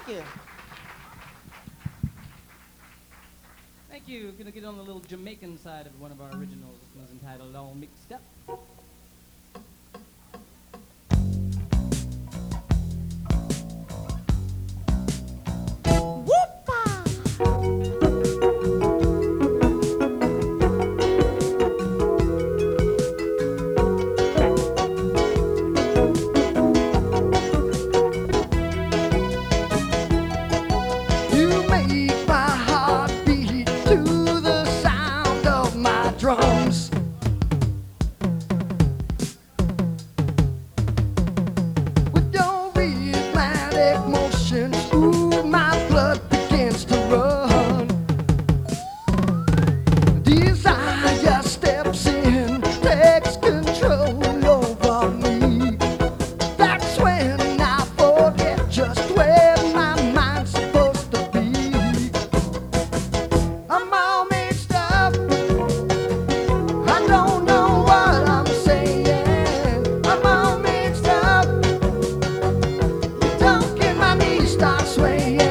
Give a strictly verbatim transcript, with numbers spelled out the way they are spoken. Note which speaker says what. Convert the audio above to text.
Speaker 1: you.
Speaker 2: Thank you. Gonna get on the little Jamaican side of one of our originals. This one's entitled All Mixed Up.
Speaker 3: You make my heart beat to the sound of my drums. With your rhythmic motions, ooh, my blood begins to run. Desire steps in, takes control over me. That's when I forget just where my mind's supposed to be. I'm all mixed up. I don't know what I'm saying. I'm all mixed up. You're talking, my knees start swaying.